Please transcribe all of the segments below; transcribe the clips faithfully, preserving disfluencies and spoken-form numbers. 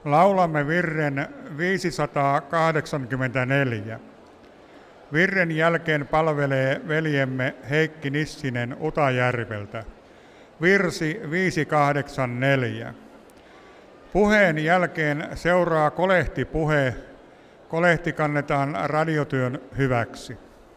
Laulamme virren viisisataakahdeksankymmentäneljä. Virren jälkeen palvelee veljemme Heikki Nissinen Utajärveltä. Virsi viisi kahdeksan neljä. Puheen jälkeen seuraa kolehtipuhe. Kolehti kannetaan radiotyön hyväksi.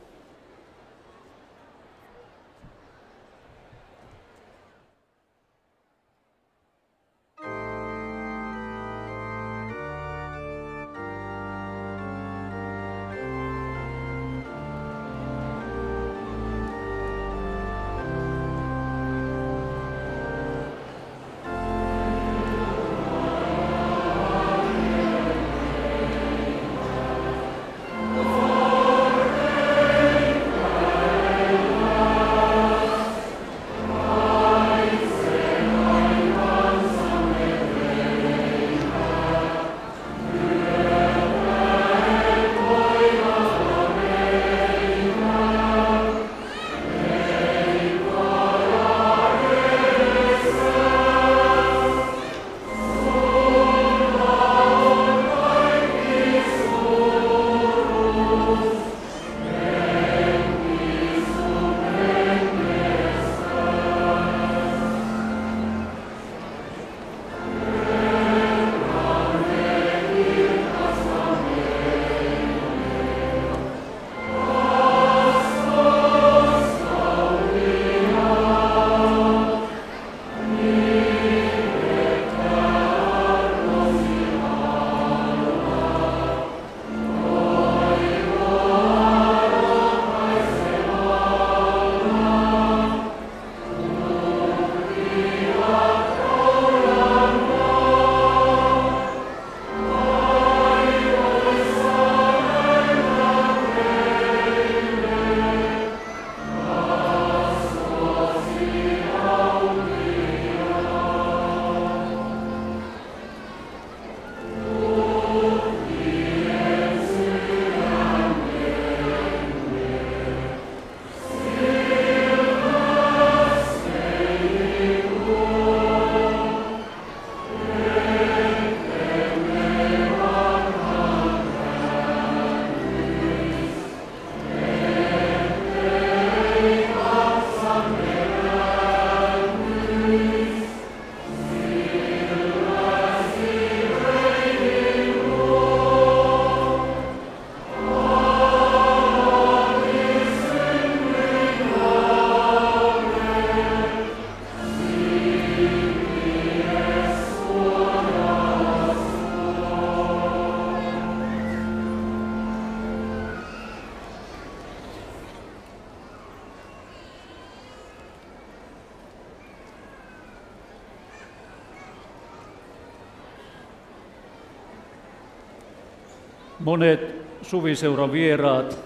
Monet suviseuran vieraat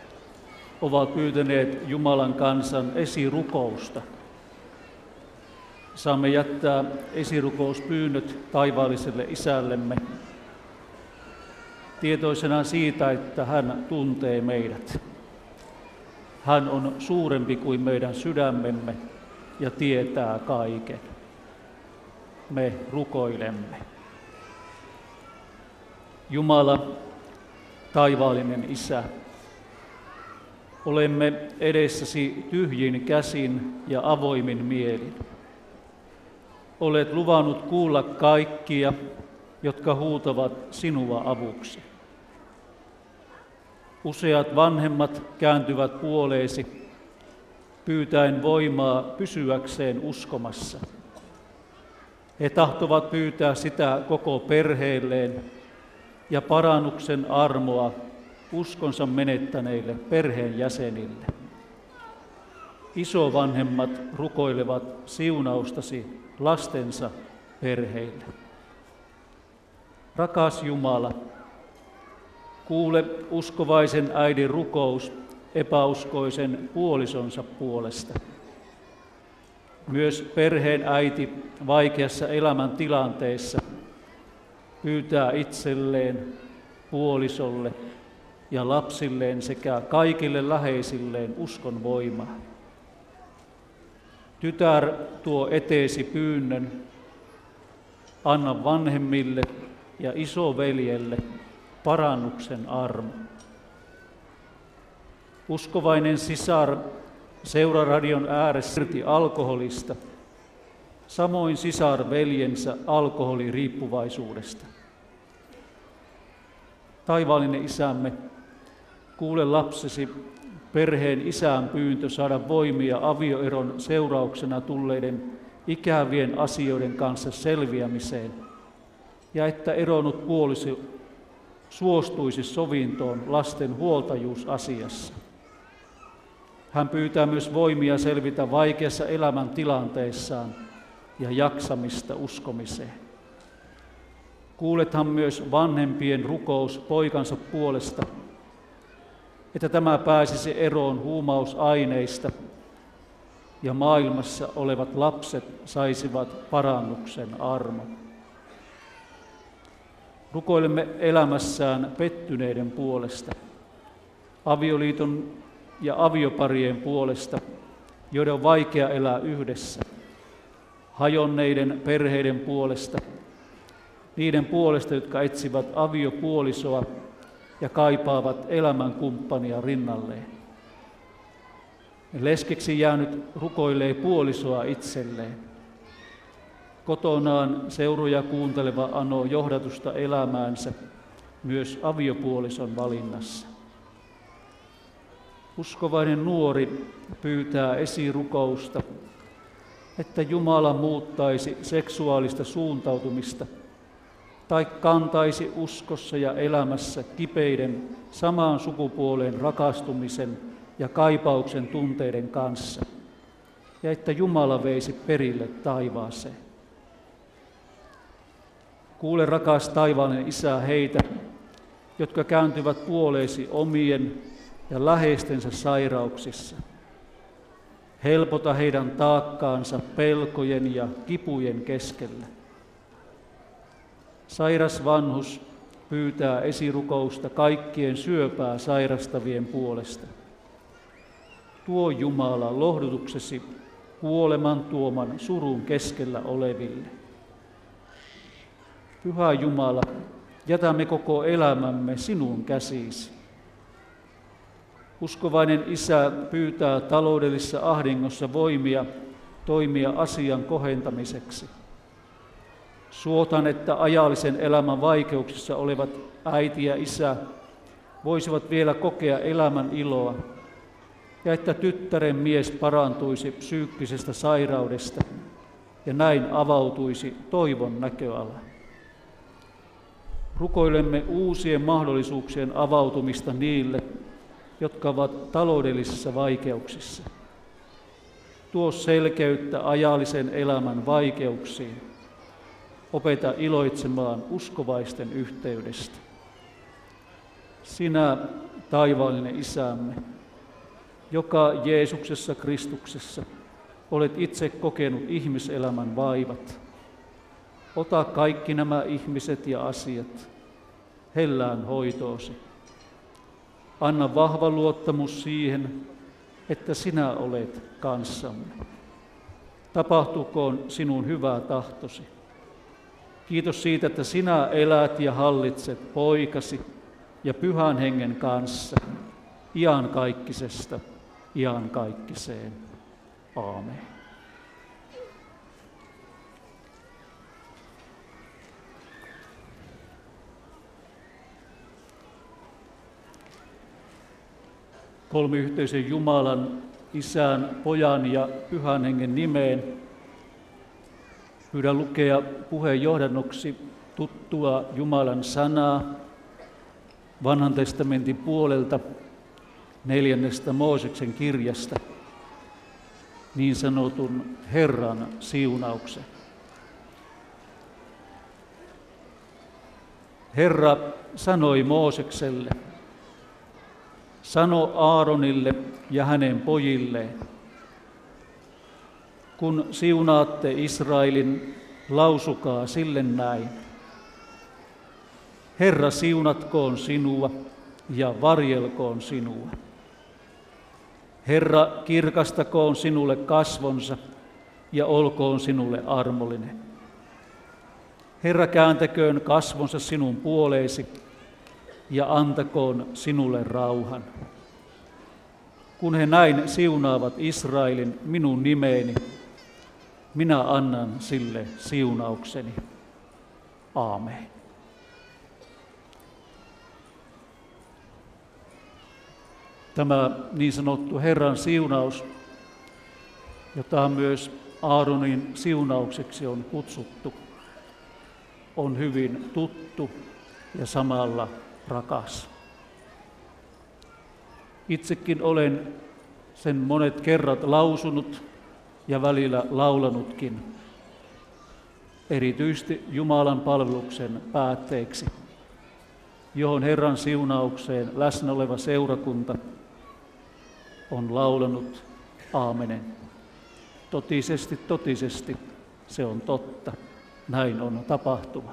ovat pyytäneet Jumalan kansan esirukousta. Saamme jättää esirukouspyynnöt taivaalliselle Isällemme, tietoisena siitä, että hän tuntee meidät. Hän on suurempi kuin meidän sydämemme ja tietää kaiken. Me rukoilemme. Jumala, taivaallinen Isä, olemme edessäsi tyhjin käsin ja avoimin mielin. Olet luvannut kuulla kaikkia, jotka huutavat sinua avuksi. Useat vanhemmat kääntyvät puoleesi, pyytäen voimaa pysyäkseen uskomassa. He tahtovat pyytää sitä koko perheelleen ja parannuksen armoa uskonsa menettäneille perheenjäsenille. Isovanhemmat rukoilevat siunaustasi lastensa perheille. Rakas Jumala, kuule uskovaisen äidin rukous epäuskoisen puolisonsa puolesta. Myös perheen äiti vaikeassa elämäntilanteessa pyytää itselleen, puolisolle ja lapsilleen sekä kaikille läheisilleen uskon voimaa. Tytär, tuo eteesi pyynnön, anna vanhemmille ja isoveljelle parannuksen armo. Uskovainen sisar seuraradion ääressä irti alkoholista, samoin sisar veljensä alkoholiriippuvaisuudesta. Taivaallinen Isämme, kuule lapsesi perheen isän pyyntö saada voimia avioeron seurauksena tulleiden ikävien asioiden kanssa selviämiseen, ja että eronnut puoliso suostuisi sovintoon lasten huoltajuusasiassa. Hän pyytää myös voimia selvitä vaikeassa elämäntilanteessaan ja jaksamista uskomiseen. Kuulethan myös vanhempien rukous poikansa puolesta, että tämä pääsisi eroon huumausaineista ja maailmassa olevat lapset saisivat parannuksen armon. Rukoilemme elämässään pettyneiden puolesta, avioliiton ja avioparien puolesta, joiden on vaikea elää yhdessä, hajonneiden perheiden puolesta, niiden puolesta, jotka etsivät aviopuolisoa ja kaipaavat elämänkumppania rinnalleen. Leskeksi jäänyt rukoilee puolisoa itselleen. Kotonaan seuruja kuunteleva anoo johdatusta elämäänsä myös aviopuolison valinnassa. Uskovainen nuori pyytää esirukousta, että Jumala muuttaisi seksuaalista suuntautumista tai kantaisi uskossa ja elämässä kipeiden samaan sukupuoleen rakastumisen ja kaipauksen tunteiden kanssa, ja että Jumala veisi perille taivaaseen. Kuule, rakas taivaallinen Isä, heitä, jotka kääntyvät puoleesi omien ja läheistensä sairauksissa. Helpota heidän taakkaansa pelkojen ja kipujen keskellä. Sairas vanhus pyytää esirukousta kaikkien syöpää sairastavien puolesta. Tuo Jumala lohdutuksesi kuoleman tuoman surun keskellä oleville. Pyhä Jumala, jätämme koko elämämme sinun käsisi. Uskovainen Isä pyytää taloudellisessa ahdingossa voimia toimia asian kohentamiseksi. Suotan, että ajallisen elämän vaikeuksissa olevat äiti ja isä voisivat vielä kokea elämän iloa, ja että tyttären mies parantuisi psyykkisestä sairaudesta ja näin avautuisi toivon näköala. Rukoilemme uusien mahdollisuuksien avautumista niille, jotka ovat taloudellisissa vaikeuksissa. Tuo selkeyttä ajallisen elämän vaikeuksiin. Opeta iloitsemaan uskovaisten yhteydestä. Sinä, taivaallinen Isämme, joka Jeesuksessa Kristuksessa olet itse kokenut ihmiselämän vaivat, ota kaikki nämä ihmiset ja asiat hellään hoitoosi. Anna vahva luottamus siihen, että sinä olet kanssamme. Tapahtukoon sinun hyvä tahtosi. Kiitos siitä, että sinä elät ja hallitset poikasi ja Pyhän Hengen kanssa iankaikkisesta iankaikkiseen. Aamen. Kolmiyhteisen Jumalan, Isän, Pojan ja Pyhän Hengen nimeen pyydän lukea puheen johdannoksi tuttua Jumalan sanaa Vanhan testamentin puolelta neljännestä Mooseksen kirjasta, niin sanotun Herran siunauksen. Herra sanoi Moosekselle, sano Aaronille ja hänen pojilleen, kun siunaatte Israelin, lausukaa sille näin. Herra siunatkoon sinua ja varjelkoon sinua. Herra kirkastakoon sinulle kasvonsa ja olkoon sinulle armollinen. Herra kääntäköön kasvonsa sinun puoleesi ja antakoon sinulle rauhan. Kun he näin siunaavat Israelin minun nimeeni, minä annan sille siunaukseni. Aamen. Tämä niin sanottu Herran siunaus, jota myös Aaronin siunaukseksi on kutsuttu, on hyvin tuttu ja samalla rakas. Itsekin olen sen monet kerrat lausunut ja välillä laulanutkin, erityisesti Jumalan palveluksen päätteeksi, johon Herran siunaukseen läsnä oleva seurakunta on laulanut aamenen. Totisesti, totisesti se on totta. Näin on tapahtuma.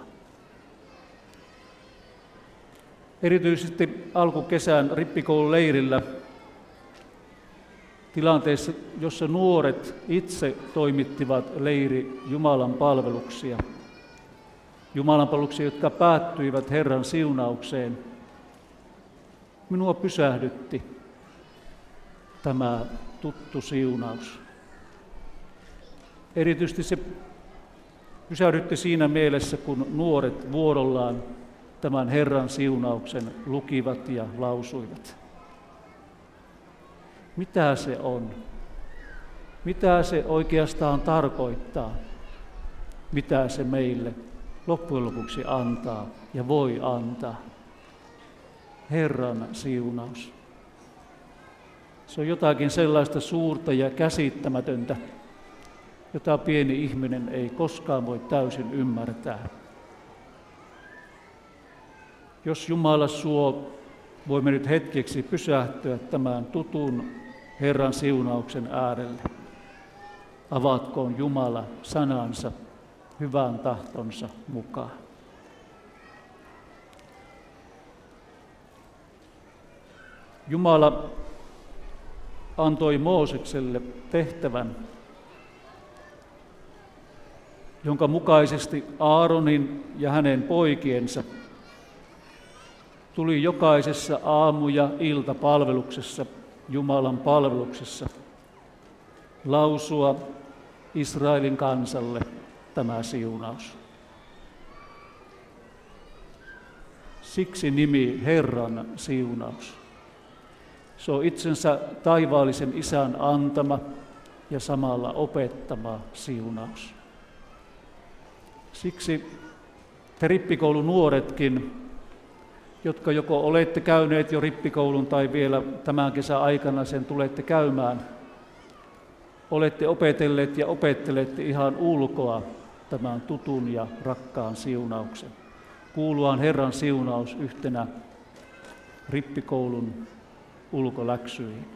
Erityisesti alkukesän rippikoulun leirillä tilanteessa, jossa nuoret itse toimittivat leiri Jumalan palveluksia. Jumalan palveluksia, jotka päättyivät Herran siunaukseen. Minua pysähdytti tämä tuttu siunaus. Erityisesti se pysähdytti siinä mielessä, kun nuoret vuorollaan tämän Herran siunauksen lukivat ja lausuivat. Mitä se on? Mitä se oikeastaan tarkoittaa? Mitä se meille loppujen lopuksi antaa ja voi antaa? Herran siunaus. Se on jotakin sellaista suurta ja käsittämätöntä, jota pieni ihminen ei koskaan voi täysin ymmärtää. Jos Jumala suo, voimme nyt hetkeksi pysähtyä tämän tutun Herran siunauksen äärelle. Avatkoon Jumala sanansa hyvän tahtonsa mukaan. Jumala antoi Moosekselle tehtävän, jonka mukaisesti Aaronin ja hänen poikiensa tuli jokaisessa aamu- ja iltapalveluksessa, Jumalan palveluksessa, lausua Israelin kansalle tämä siunaus. Siksi nimi Herran siunaus. Se on itsensä taivaallisen Isän antama ja samalla opettama siunaus. Siksi te rippikoulun nuoretkin, jotka joko olette käyneet jo rippikoulun tai vielä tämän kesän aikana sen tulette käymään, olette opetelleet ja opettelette ihan ulkoa tämän tutun ja rakkaan siunauksen. Kuuluaan Herran siunaus yhtenä rippikoulun ulkoläksyihin.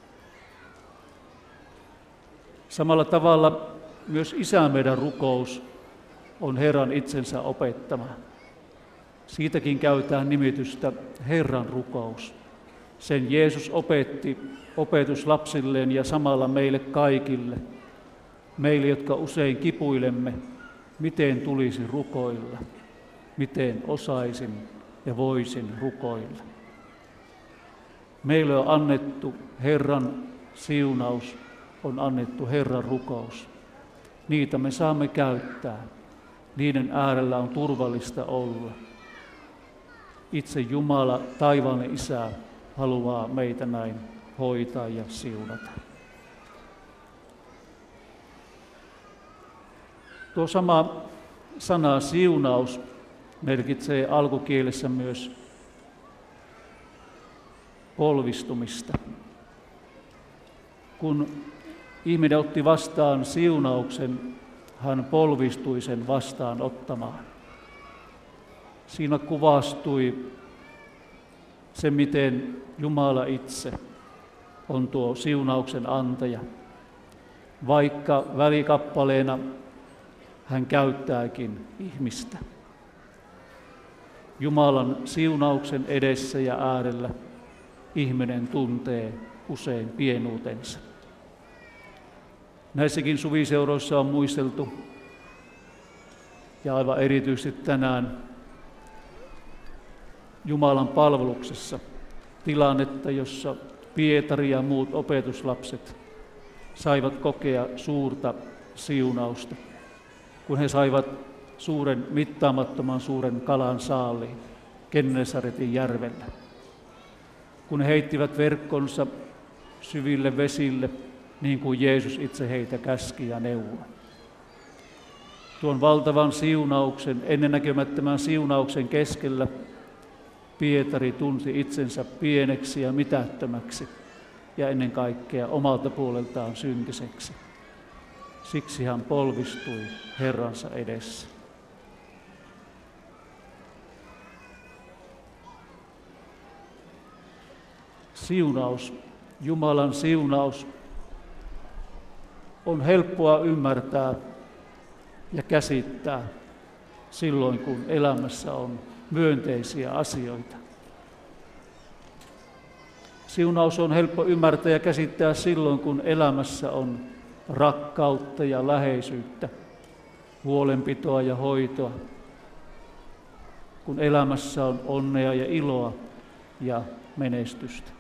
Samalla tavalla myös Isä meidän rukous on Herran itsensä opettama. Siitäkin käytetään nimitystä Herran rukous. Sen Jeesus opetti opetuslapsilleen ja samalla meille kaikille, meille, jotka usein kipuilemme, miten tulisi rukoilla, miten osaisin ja voisin rukoilla. Meille on annettu Herran siunaus, on annettu Herran rukous. Niitä me saamme käyttää. Niiden äärellä on turvallista olla. Itse Jumala, taivaallinen Isä, haluaa meitä näin hoitaa ja siunata. Tuo sama sana siunaus merkitsee alkukielessä myös polvistumista. Kun ihminen otti vastaan siunauksen, hän polvistui sen vastaan ottamaan. Siinä kuvastui se, miten Jumala itse on tuo siunauksen antaja, vaikka välikappaleena hän käyttääkin ihmistä. Jumalan siunauksen edessä ja äärellä ihminen tuntee usein pienuutensa. Näissäkin suviseuroissa on muisteltu ja aivan erityisesti tänään Jumalan palveluksessa tilannetta, jossa Pietari ja muut opetuslapset saivat kokea suurta siunausta, kun he saivat suuren, mittaamattoman suuren kalan saaliin Gennesaretin järvellä. Kun he heittivät verkkonsa syville vesille, niin kuin Jeesus itse heitä käski ja neuvoi. Tuon valtavan siunauksen, ennennäkemättömän siunauksen keskellä Pietari tunsi itsensä pieneksi ja mitättömäksi ja ennen kaikkea omalta puoleltaan syntiseksi. Siksi hän polvistui Herransa edessä. Siunaus, Jumalan siunaus, on helppoa ymmärtää ja käsittää silloin, kun elämässä on myönteisiä asioita. Siunaus on helppo ymmärtää ja käsittää silloin, kun elämässä on rakkautta ja läheisyyttä, huolenpitoa ja hoitoa, kun elämässä on onnea ja iloa ja menestystä.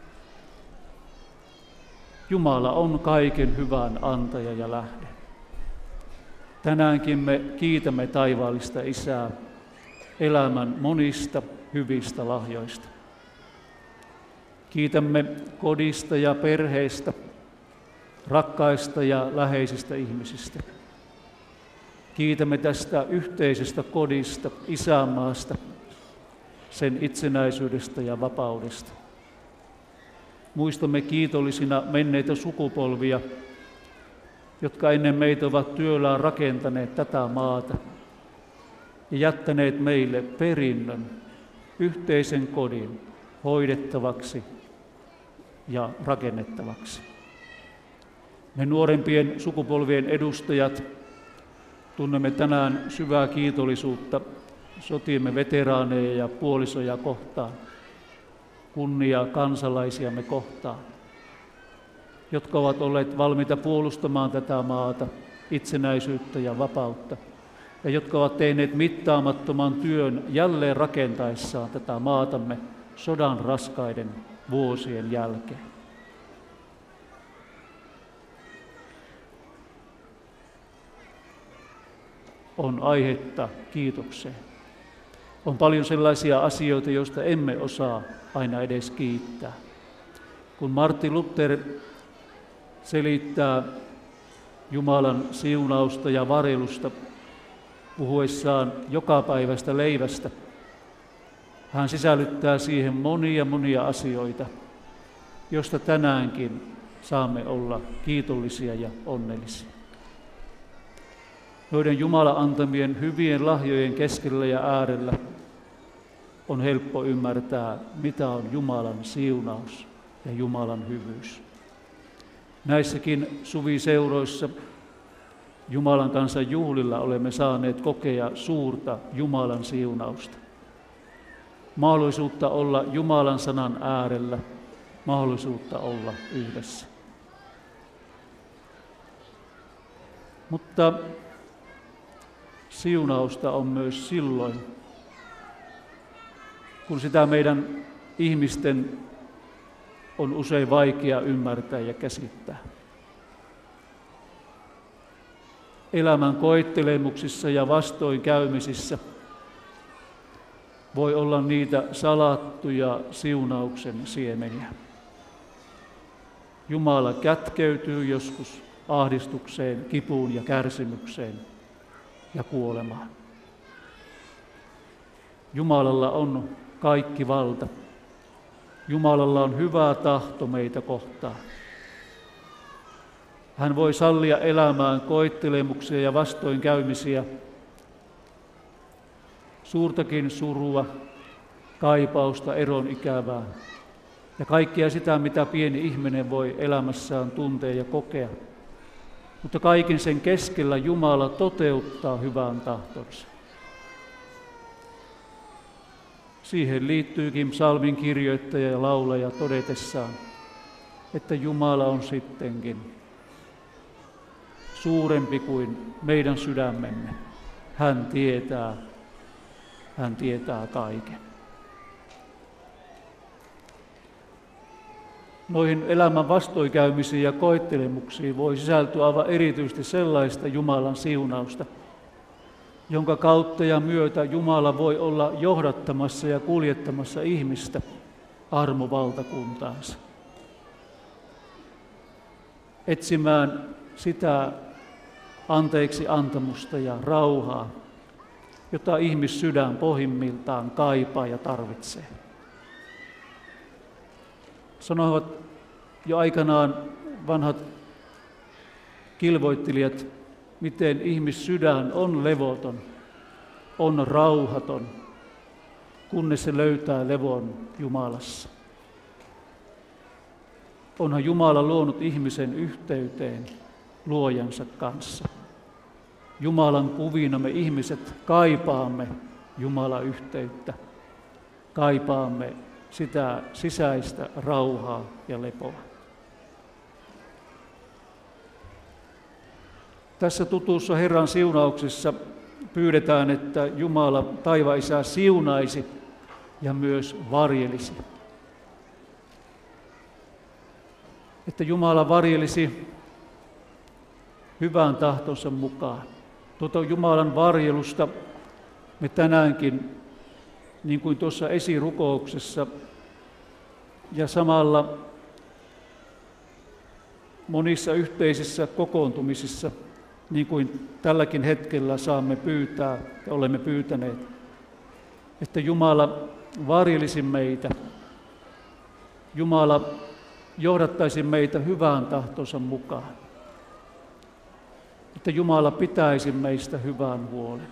Jumala on kaiken hyvän antaja ja lähde. Tänäänkin me kiitämme taivaallista Isää elämän monista hyvistä lahjoista. Kiitämme kodista ja perheistä, rakkaista ja läheisistä ihmisistä. Kiitämme tästä yhteisestä kodista, isänmaasta, sen itsenäisyydestä ja vapaudesta. Muistamme kiitollisina menneitä sukupolvia, jotka ennen meitä ovat työllään rakentaneet tätä maata ja jättäneet meille perinnön, yhteisen kodin hoidettavaksi ja rakennettavaksi. Me nuorempien sukupolvien edustajat tunnemme tänään syvää kiitollisuutta sotiemme veteraaneja ja puolisoja kohtaan, kunnia kansalaisiamme kohtaan, jotka ovat olleet valmiita puolustamaan tätä maata, itsenäisyyttä ja vapautta, ja jotka ovat tehneet mittaamattoman työn jälleen rakentaessaan tätä maatamme sodan raskaiden vuosien jälkeen. On aihetta kiitokseen. On paljon sellaisia asioita, joista emme osaa aina edes kiittää. Kun Martin Luther selittää Jumalan siunausta ja varjelusta puhuessaan jokapäiväistä leivästä, hän sisällyttää siihen monia monia asioita, joista tänäänkin saamme olla kiitollisia ja onnellisia. Noiden Jumalan antamien hyvien lahjojen keskellä ja äärellä on helppo ymmärtää, mitä on Jumalan siunaus ja Jumalan hyvyys. Näissäkin suviseuroissa Jumalan kanssa juhlilla olemme saaneet kokea suurta Jumalan siunausta. Mahdollisuutta olla Jumalan sanan äärellä, mahdollisuutta olla yhdessä. Mutta siunausta on myös silloin, kun sitä meidän ihmisten on usein vaikea ymmärtää ja käsittää. Elämän koettelemuksissa ja vastoinkäymisissä voi olla niitä salattuja siunauksen siemeniä. Jumala kätkeytyy joskus ahdistukseen, kipuun ja kärsimykseen ja kuolemaan. Jumalalla on kaikki valta. Jumalalla on hyvä tahto meitä kohtaan. Hän voi sallia elämään koettelemuksia ja vastoinkäymisiä, suurtakin surua, kaipausta, eron ikävää ja kaikkea sitä, mitä pieni ihminen voi elämässään tuntea ja kokea. Mutta kaiken sen keskellä Jumala toteuttaa hyvän tahtonsa. Siihen liittyykin psalmin kirjoittaja ja laulaja todetessaan, että Jumala on sittenkin suurempi kuin meidän sydämemme. hän tietää, hän tietää kaiken. Noihin elämän vastoinkäymisiin ja koettelemuksiin voi sisältyä aivan erityisesti sellaista Jumalan siunausta, jonka kautta ja myötä Jumala voi olla johdattamassa ja kuljettamassa ihmistä armovaltakuntaansa. Etsimään sitä anteeksi antamusta ja rauhaa, jota ihmissydän pohjimmiltaan kaipaa ja tarvitsee. Sanoivat jo aikanaan vanhat kilvoittelijat, miten ihmissydän on levoton, on rauhaton, kunnes se löytää levon Jumalassa. Onhan Jumala luonut ihmisen yhteyteen luojansa kanssa. Jumalan kuvina me ihmiset kaipaamme Jumalan yhteyttä, kaipaamme sitä sisäistä rauhaa ja lepoa. Tässä tutussa Herran siunauksessa pyydetään, että Jumala taivaan Isä siunaisi ja myös varjelisi. Että Jumala varjelisi hyvän tahtonsa mukaan. Tuota Jumalan varjelusta me tänäänkin, niin kuin tuossa esirukouksessa ja samalla monissa yhteisissä kokoontumisissa, niin kuin tälläkin hetkellä saamme pyytää ja olemme pyytäneet, että Jumala varjelisi meitä, Jumala johdattaisi meitä hyvään tahtonsa mukaan, että Jumala pitäisi meistä hyvän huolen.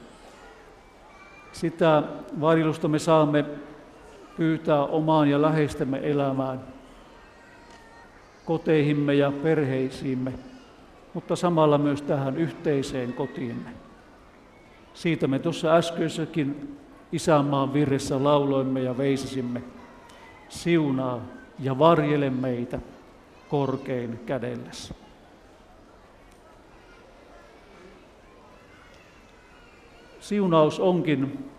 Sitä varjelusta me saamme pyytää omaan ja läheistemme elämään, koteihimme ja perheisiimme, mutta samalla myös tähän yhteiseen kotiimme. Siitä me tuossa äskeisessäkin isänmaan virressä lauloimme ja veisasimme. Siunaa ja varjele meitä korkein kädellesi. Siunaus onkin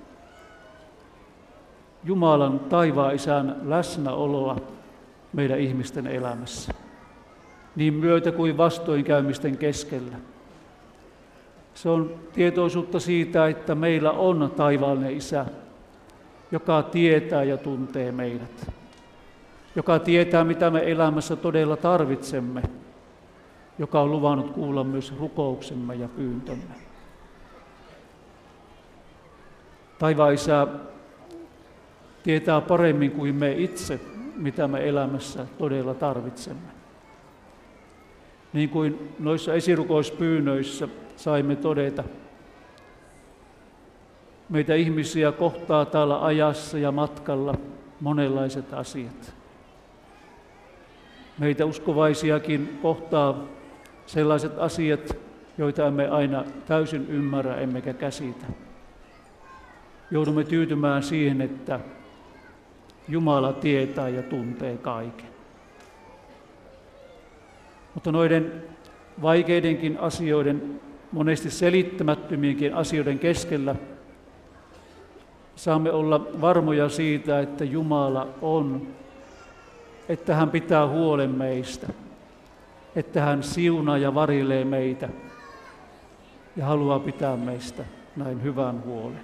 Jumalan taivaan Isän läsnäoloa meidän ihmisten elämässä, niin myötä kuin vastoinkäymisten keskellä. Se on tietoisuutta siitä, että meillä on taivaallinen Isä, joka tietää ja tuntee meidät, joka tietää, mitä me elämässä todella tarvitsemme, joka on luvannut kuulla myös rukouksemme ja pyyntömme. Taivaan Isä tietää paremmin kuin me itse, mitä me elämässä todella tarvitsemme. Niin kuin noissa esirukouspyynnöissä saimme todeta, meitä ihmisiä kohtaa täällä ajassa ja matkalla monenlaiset asiat. Meitä uskovaisiakin kohtaa sellaiset asiat, joita emme aina täysin ymmärrä emmekä käsitä. Joudumme tyytymään siihen, että Jumala tietää ja tuntee kaiken. Mutta noiden vaikeidenkin asioiden, monesti selittämättömienkin asioiden keskellä saamme olla varmoja siitä, että Jumala on, että hän pitää huolen meistä, että hän siunaa ja varjelee meitä ja haluaa pitää meistä näin hyvän huolen.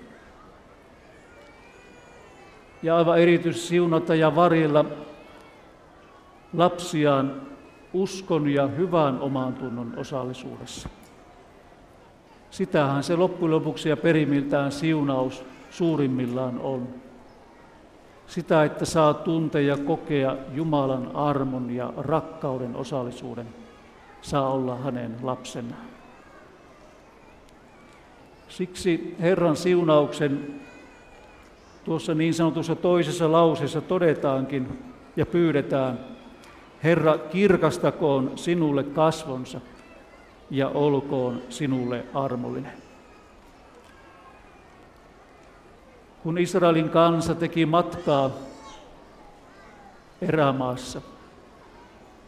Ja aivan erityisesti siunata ja varjella lapsiaan uskon ja hyvän omantunnon osallisuudessa. Sitähän se loppujen lopuksi ja perimiltään siunaus suurimmillaan on. Sitä, että saa tuntea ja kokea Jumalan armon ja rakkauden osallisuuden, saa olla hänen lapsenaan. Siksi Herran siunauksen tuossa niin sanotussa toisessa lauseessa todetaankin ja pyydetään, Herra, kirkastakoon sinulle kasvonsa ja olkoon sinulle armollinen. Kun Israelin kansa teki matkaa erämaassa,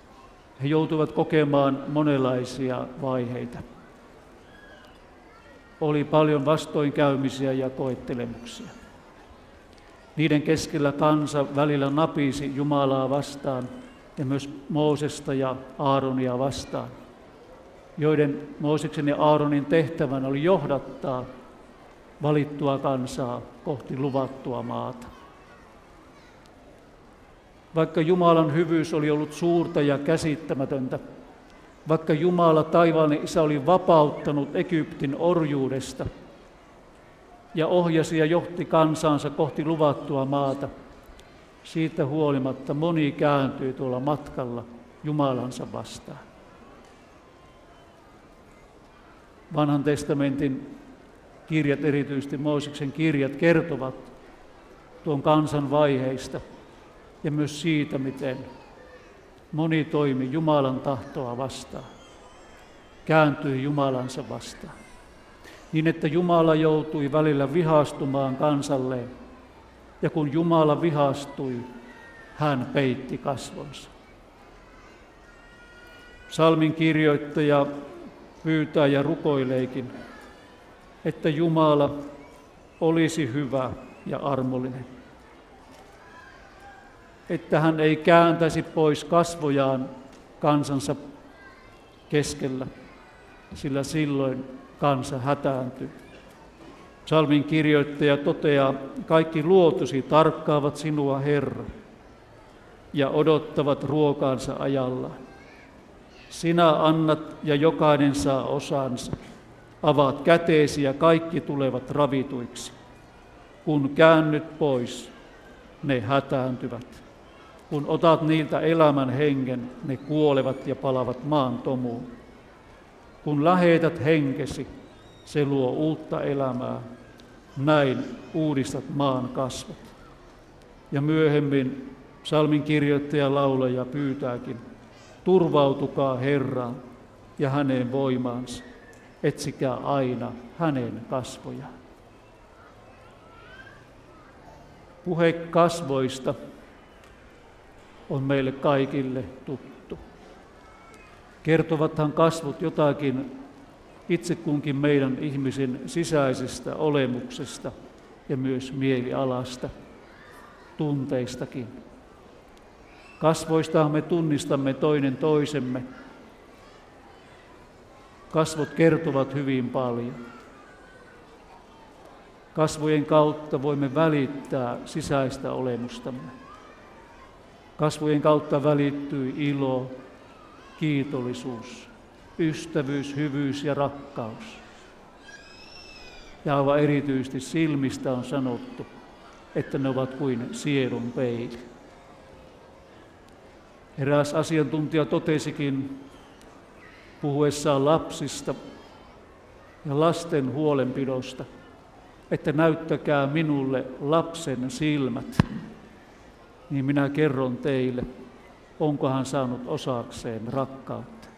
he joutuivat kokemaan monenlaisia vaiheita. oli paljon vastoinkäymisiä ja koettelemuksia. Niiden keskellä kansa välillä napisi Jumalaa vastaan ja myös Moosesta ja Aaronia vastaan, joiden Mooseksen ja Aaronin tehtävänä oli johdattaa valittua kansaa kohti luvattua maata. Vaikka Jumalan hyvyys oli ollut suurta ja käsittämätöntä, vaikka Jumala taivaallinen Isä oli vapauttanut Egyptin orjuudesta ja ohjasi ja johti kansansa kohti luvattua maata, siitä huolimatta moni kääntyi tuolla matkalla Jumalansa vastaan. Vanhan testamentin kirjat, erityisesti Mooseksen kirjat, kertovat tuon kansan vaiheista ja myös siitä, miten moni toimi Jumalan tahtoa vastaan, kääntyi Jumalansa vastaan, niin että Jumala joutui välillä vihastumaan kansalleen, ja kun Jumala vihastui, hän peitti kasvonsa. Psalmin kirjoittaja pyytää ja rukoileekin, että Jumala olisi hyvä ja armollinen, että hän ei kääntäisi pois kasvojaan kansansa keskellä, sillä silloin kansa hätääntyy. Psalmin kirjoittaja toteaa, kaikki luotusi tarkkaavat sinua, Herra, ja odottavat ruokaansa ajallaan. Sinä annat ja jokainen saa osansa. Avaat käteesi ja kaikki tulevat ravituiksi. Kun käännyt pois, ne hätääntyvät. Kun otat niiltä elämän hengen, ne kuolevat ja palavat maan tomuun. Kun lähetät henkesi, se luo uutta elämää. Näin uudistat maan kasvot. Ja myöhemmin psalmin kirjoittaja laulaja pyytääkin, turvautukaa Herraan ja hänen voimaansa. Etsikää aina hänen kasvojaan. Puhe kasvoista on meille kaikille tuttu. Kertovathan kasvot jotakin itse kunkin meidän ihmisen sisäisestä olemuksesta ja myös mielialasta, tunteistakin. Kasvoistahan me tunnistamme toinen toisemme. Kasvot kertovat hyvin paljon. Kasvojen kautta voimme välittää sisäistä olemustamme. Kasvojen kautta välittyy ilo, kiitollisuus, ystävyys, hyvyys ja rakkaus. Ja aivan erityisesti silmistä on sanottu, että ne ovat kuin sielun peili. Eräs asiantuntija totesikin puhuessaan lapsista ja lasten huolenpidosta, että näyttäkää minulle lapsen silmät, niin minä kerron teille, onko hän saanut osakseen rakkautta.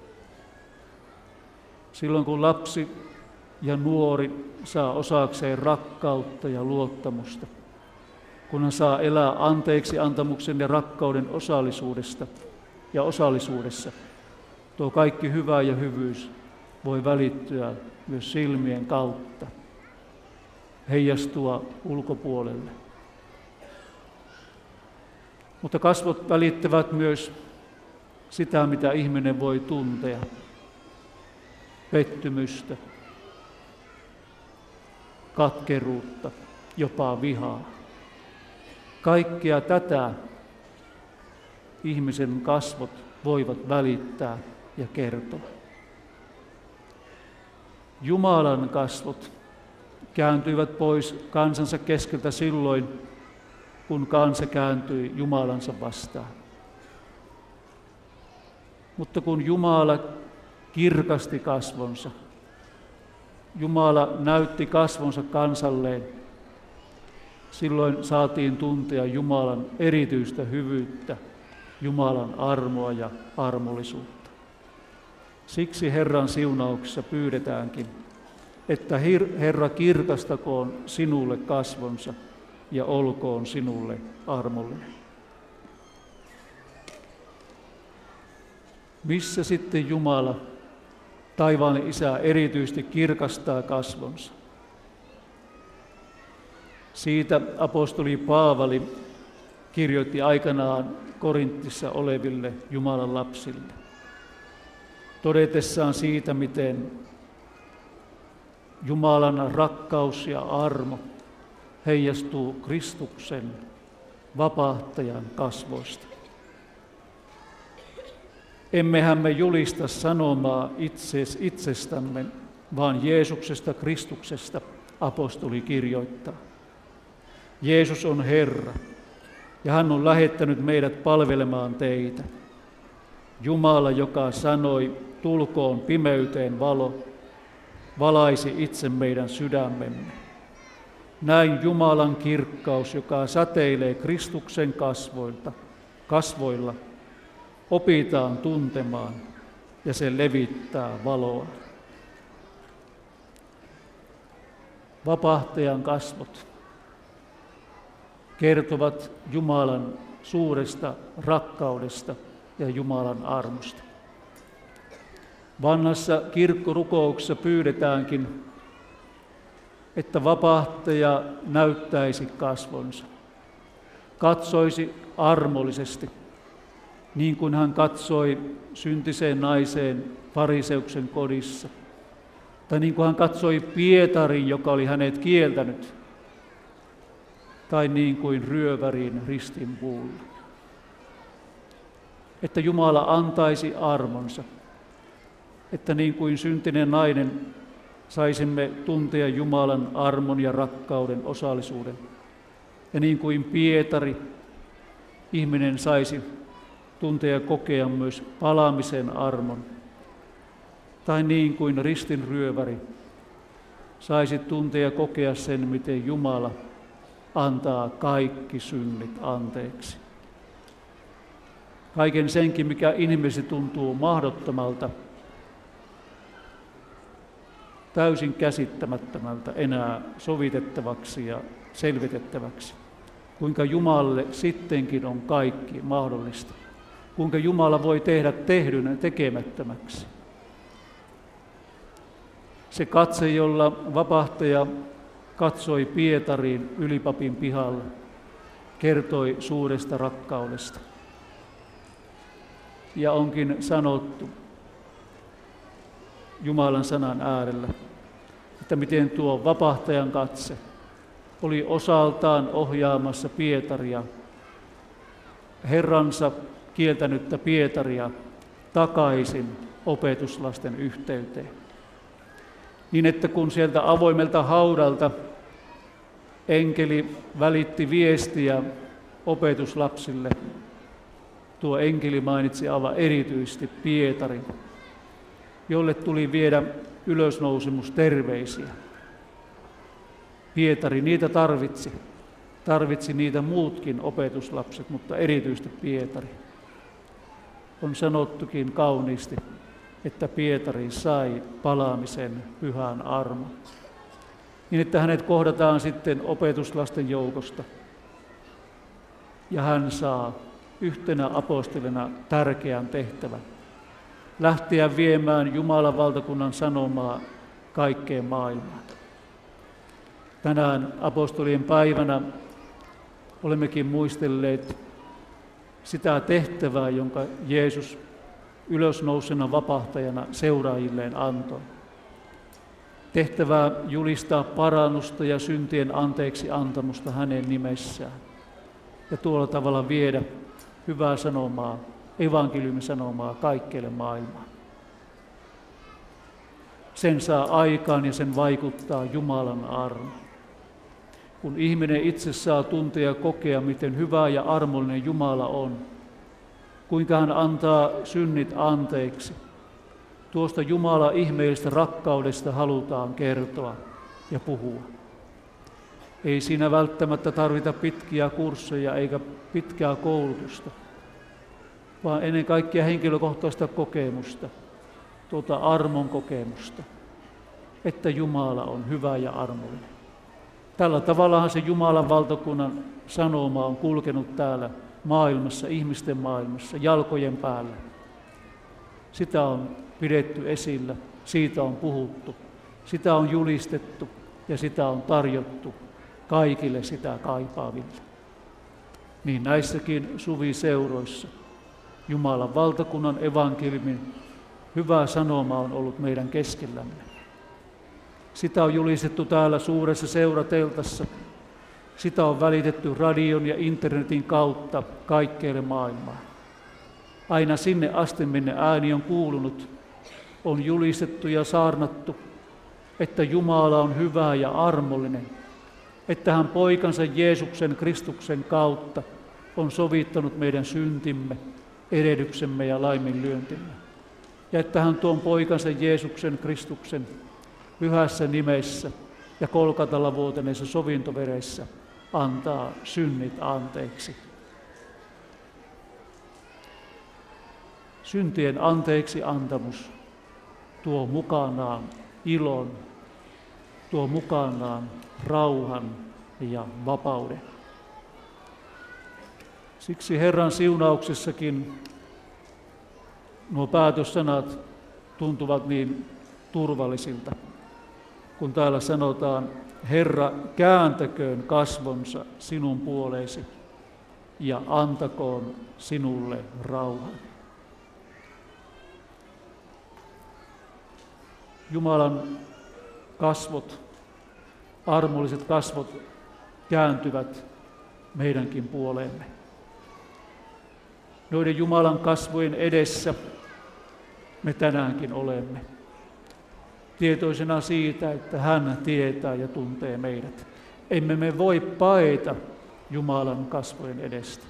Silloin kun lapsi ja nuori saa osakseen rakkautta ja luottamusta, kun hän saa elää anteeksi antamuksen ja rakkauden osallisuudesta ja osallisuudessa, tuo kaikki hyvä ja hyvyys voi välittyä myös silmien kautta, heijastua ulkopuolelle. Mutta kasvot välittävät myös sitä, mitä ihminen voi tuntea, pettymystä, katkeruutta, jopa vihaa. Kaikkea tätä ihmisen kasvot voivat välittää ja kertoa. Jumalan kasvot kääntyivät pois kansansa keskeltä silloin, kun kansa kääntyi Jumalansa vastaan. Mutta kun Jumala kirkasti kasvonsa, Jumala näytti kasvonsa kansalleen, silloin saatiin tuntea Jumalan erityistä hyvyyttä, Jumalan armoa ja armollisuutta. Siksi Herran siunauksessa pyydetäänkin, että Herra kirkastakoon sinulle kasvonsa ja olkoon sinulle armollinen. Missä sitten Jumala Taivaallinen Isä erityisesti kirkastaa kasvonsa. Siitä apostoli Paavali kirjoitti aikanaan Korintissa oleville Jumalan lapsille, todetessaan siitä, miten Jumalan rakkaus ja armo heijastuu Kristuksen vapahtajan kasvoista. Emmehän me julista sanomaa itses, itsestämme, vaan Jeesuksesta Kristuksesta, apostoli kirjoittaa. Jeesus on Herra, ja hän on lähettänyt meidät palvelemaan teitä. Jumala, joka sanoi, tulkoon pimeyteen valo, valaisi itse meidän sydämemme. Näin Jumalan kirkkaus, joka säteilee Kristuksen kasvoilta, kasvoilla, opitaan tuntemaan ja se levittää valoa. Vapahtajan kasvot kertovat Jumalan suuresta rakkaudesta ja Jumalan armosta. Vanhassa kirkkorukouksessa pyydetäänkin, että vapahtaja näyttäisi kasvonsa, katsoisi armollisesti, niin kuin hän katsoi syntiseen naiseen fariseuksen kodissa, tai niin kuin hän katsoi Pietarin, joka oli hänet kieltänyt, tai niin kuin ryövärin ristinpuulla. Että Jumala antaisi armonsa, että niin kuin syntinen nainen saisimme tuntea Jumalan armon ja rakkauden osallisuuden. Ja niin kuin Pietari, ihminen saisi tuntea ja kokea myös palaamisen armon. Tai niin kuin ristinryöväri saisi tuntea ja kokea sen, miten Jumala antaa kaikki synnit anteeksi. Kaiken senkin, mikä inhimillisesti tuntuu mahdottomalta, täysin käsittämättömältä enää sovitettavaksi ja selvitettäväksi. Kuinka Jumalalle sittenkin on kaikki mahdollista. Kuinka Jumala voi tehdä tehdyn tekemättömäksi. Se katse, jolla vapahtaja katsoi Pietariin ylipapin pihalla, kertoi suuresta rakkaudesta. Ja onkin sanottu Jumalan sanan äärellä, että miten tuo vapahtajan katse oli osaltaan ohjaamassa Pietaria, Herransa kieltänyttä Pietaria, takaisin opetuslasten yhteyteen. Niin että kun sieltä avoimelta haudalta enkeli välitti viestiä opetuslapsille, tuo enkeli mainitsi aivan erityisesti Pietarin, jolle tuli viedä ylösnousemusterveisiä. Pietari niitä tarvitsi. Tarvitsi niitä muutkin opetuslapset, mutta erityisesti Pietari. On sanottukin kauniisti, että Pietari sai palaamisen pyhän armon. Niin, että hänet kohdataan sitten opetuslasten joukosta. Ja hän saa yhtenä apostolina tärkeän tehtävän. Lähteä viemään Jumalan valtakunnan sanomaa kaikkeen maailmaan. Tänään apostolien päivänä olemmekin muistelleet sitä tehtävää, jonka Jeesus ylösnousena vapahtajana seuraajilleen antoi. Tehtävää julistaa parannusta ja syntien anteeksi antamusta hänen nimessään. Ja tuolla tavalla viedä hyvää sanomaa, evankeliumin sanomaa kaikkeelle maailmaan. Sen saa aikaan ja sen vaikuttaa Jumalan armo. Kun ihminen itse saa tuntea ja kokea, miten hyvä ja armollinen Jumala on, kuinka hän antaa synnit anteeksi, tuosta Jumalan ihmeellisestä rakkaudesta halutaan kertoa ja puhua. Ei siinä välttämättä tarvita pitkiä kursseja eikä pitkää koulutusta, vaan ennen kaikkea henkilökohtaista kokemusta, tuota armon kokemusta, että Jumala on hyvä ja armollinen. Tällä tavallahan se Jumalan valtakunnan sanoma on kulkenut täällä maailmassa, ihmisten maailmassa, jalkojen päällä. Sitä on pidetty esillä, siitä on puhuttu, sitä on julistettu ja sitä on tarjottu kaikille sitä kaipaaville. Niin näissäkin suviseuroissa Jumalan valtakunnan evankeliumin hyvä sanoma on ollut meidän keskellämme. Sitä on julistettu täällä suuressa seurateltassa. Sitä on välitetty radion ja internetin kautta kaikkeelle maailmaan. Aina sinne asti, minne ääni on kuulunut, on julistettu ja saarnattu, että Jumala on hyvä ja armollinen, että hän poikansa Jeesuksen Kristuksen kautta on sovittanut meidän syntimme, erehdyksemme ja laiminlyöntimme. Ja että hän tuon poikansa Jeesuksen Kristuksen pyhässä nimessä ja Kolkatalla vuotaneessa sovintoveressä antaa synnit anteeksi. Syntien anteeksi antamus tuo mukanaan ilon, tuo mukanaan rauhan ja vapauden. Siksi Herran siunauksessakin nuo päätössanat tuntuvat niin turvallisilta, kun täällä sanotaan, Herra, kääntäköön kasvonsa sinun puoleesi ja antakoon sinulle rauhan. Jumalan kasvot, armolliset kasvot kääntyvät meidänkin puoleemme. Noiden Jumalan kasvojen edessä me tänäänkin olemme, tietoisena siitä, että hän tietää ja tuntee meidät. Emme me voi paeta Jumalan kasvojen edestä.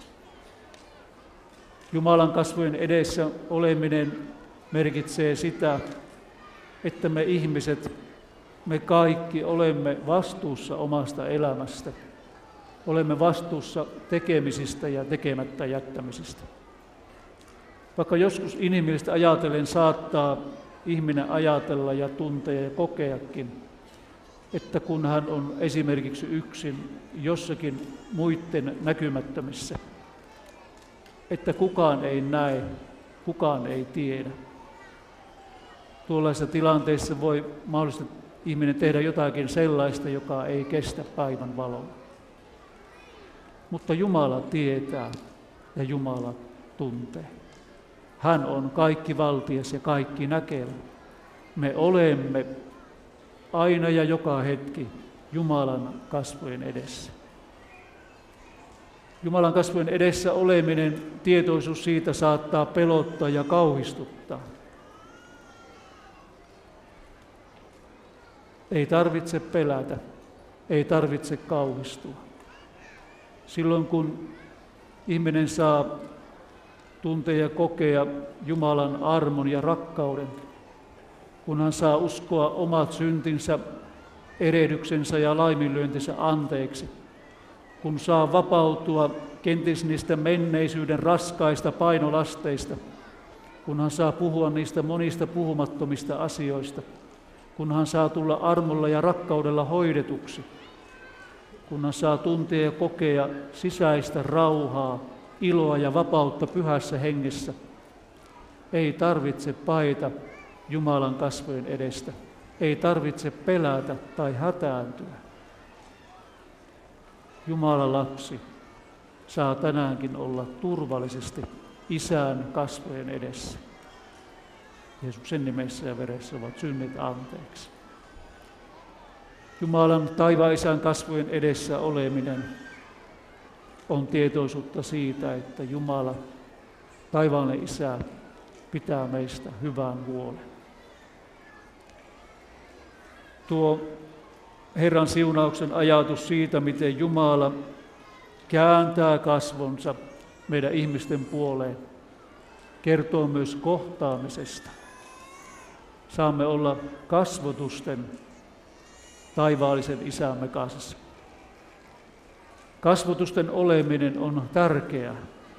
Jumalan kasvojen edessä oleminen merkitsee sitä, että me ihmiset, me kaikki olemme vastuussa omasta elämästä. Olemme vastuussa tekemisistä ja tekemättä jättämisistä. Vaikka joskus inhimillisesti ajatellen saattaa ihminen ajatella ja tuntea ja kokeakin, että kun hän on esimerkiksi yksin jossakin muiden näkymättömissä, että kukaan ei näe, kukaan ei tiedä. Tuollaisessa tilanteessa voi mahdollisesti ihminen tehdä jotakin sellaista, joka ei kestä päivän valoa. Mutta Jumala tietää ja Jumala tuntee. Hän on kaikki valtias ja kaikki näkevä. Me olemme aina ja joka hetki Jumalan kasvojen edessä. Jumalan kasvojen edessä oleminen, tietoisuus siitä saattaa pelottaa ja kauhistuttaa. Ei tarvitse pelätä, ei tarvitse kauhistua. Silloin kun ihminen saa tuntea ja kokea Jumalan armon ja rakkauden, kun hän saa uskoa omat syntinsä, erehdyksensä ja laiminlyöntinsä anteeksi, kun saa vapautua kenties niistä menneisyyden raskaista painolasteista, kun hän saa puhua niistä monista puhumattomista asioista, kun hän saa tulla armolla ja rakkaudella hoidetuksi, kun hän saa tuntea ja kokea sisäistä rauhaa, iloa ja vapautta pyhässä hengessä, ei tarvitse paeta Jumalan kasvojen edestä, ei tarvitse pelätä tai hätääntyä. Jumalan lapsi saa tänäänkin olla turvallisesti Isän kasvojen edessä. Jeesuksen nimessä ja veressä ovat synnit anteeksi. Jumalan taivaan Isän kasvojen edessä oleminen on tietoisuutta siitä, että Jumala, taivaallinen Isä, pitää meistä hyvän huolen. Tuo Herran siunauksen ajatus siitä, miten Jumala kääntää kasvonsa meidän ihmisten puoleen, kertoo myös kohtaamisesta. Saamme olla kasvotusten taivaallisen Isämme kanssa. Kasvotusten oleminen on tärkeää.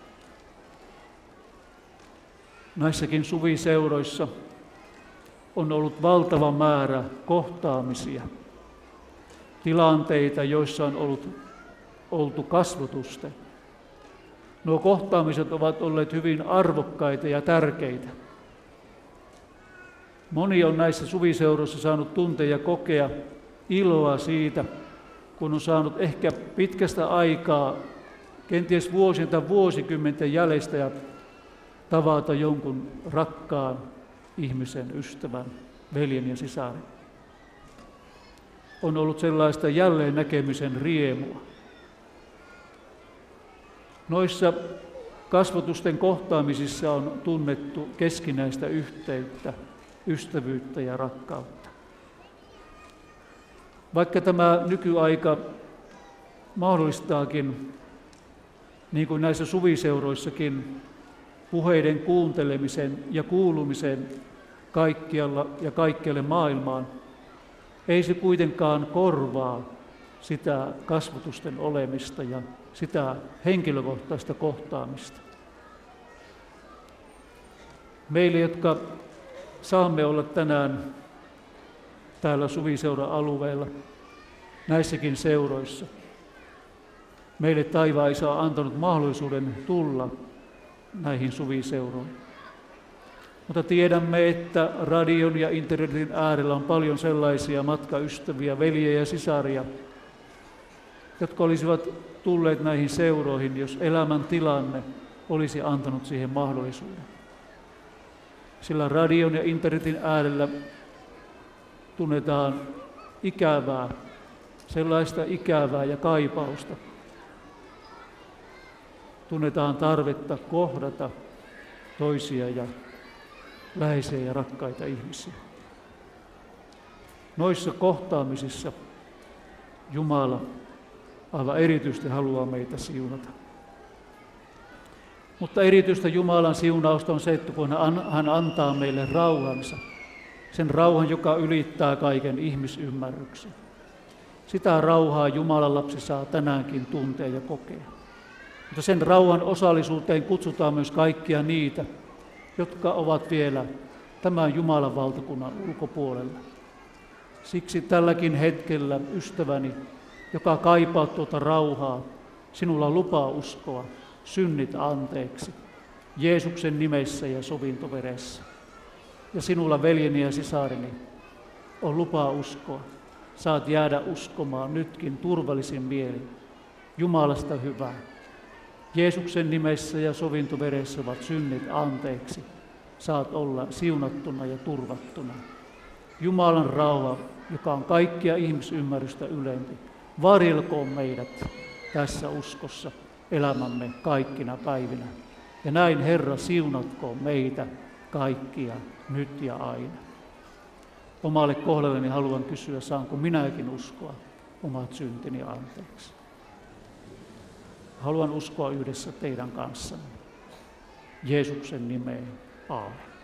Näissäkin suviseuroissa on ollut valtava määrä kohtaamisia, tilanteita, joissa on ollut, oltu kasvotusten. Nuo kohtaamiset ovat olleet hyvin arvokkaita ja tärkeitä. Moni on näissä suviseuroissa saanut tuntea ja kokea iloa siitä, kun on saanut ehkä pitkästä aikaa, kenties vuosien tai vuosikymmenten jäljestä ja tavata jonkun rakkaan ihmisen, ystävän, veljen ja sisarin. On ollut sellaista jälleen näkemisen riemua. Noissa kasvatusten kohtaamisissa on tunnettu keskinäistä yhteyttä, ystävyyttä ja rakkautta. Vaikka tämä nykyaika mahdollistaakin, niin kuin näissä suviseuroissakin, puheiden kuuntelemisen ja kuulumisen kaikkialla ja kaikkialle maailmaan, ei se kuitenkaan korvaa sitä kasvatusten olemista ja sitä henkilökohtaista kohtaamista. Meille, jotka saamme olla tänään täällä Suviseura-alueella, näissäkin seuroissa, meille taivaan Isä on antanut mahdollisuuden tulla näihin suviseuroihin. Mutta tiedämme, että radion ja internetin äärellä on paljon sellaisia matkaystäviä, veljejä ja sisaria, jotka olisivat tulleet näihin seuroihin, jos elämän tilanne olisi antanut siihen mahdollisuuden. Sillä radion ja internetin äärellä tunnetaan ikävää, sellaista ikävää ja kaipausta. Tunnetaan tarvetta kohdata toisia ja läheisiä ja rakkaita ihmisiä. Noissa kohtaamisissa Jumala aivan erityisesti haluaa meitä siunata. Mutta erityistä Jumalan siunausta on se, että kun hän antaa meille rauhansa, sen rauhan, joka ylittää kaiken ihmisymmärryksen. Sitä rauhaa Jumalan lapsi saa tänäänkin tuntea ja kokea. Mutta sen rauhan osallisuuteen kutsutaan myös kaikkia niitä, jotka ovat vielä tämän Jumalan valtakunnan ulkopuolella. Siksi tälläkin hetkellä, ystäväni, joka kaipaa tuota rauhaa, sinulla on lupa uskoa synnit anteeksi Jeesuksen nimessä ja sovintoveressä. Ja sinulla, veljeni ja sisareni, on lupa uskoa. Saat jäädä uskomaan nytkin turvallisin mielin Jumalasta hyvää. Jeesuksen nimessä ja sovintoveressä ovat synnit anteeksi. Saat olla siunattuna ja turvattuna. Jumalan rauha, joka on kaikkia ihmisymmärrystä ylempi, varjelkoon meidät tässä uskossa elämämme kaikkina päivinä. Ja näin Herra siunatkoon meitä kaikkia nyt ja aina. Omalle kohdalleni haluan kysyä, saanko minäkin uskoa omat syntini anteeksi. Haluan uskoa yhdessä teidän kanssanne. Jeesuksen nimeen. Aamen.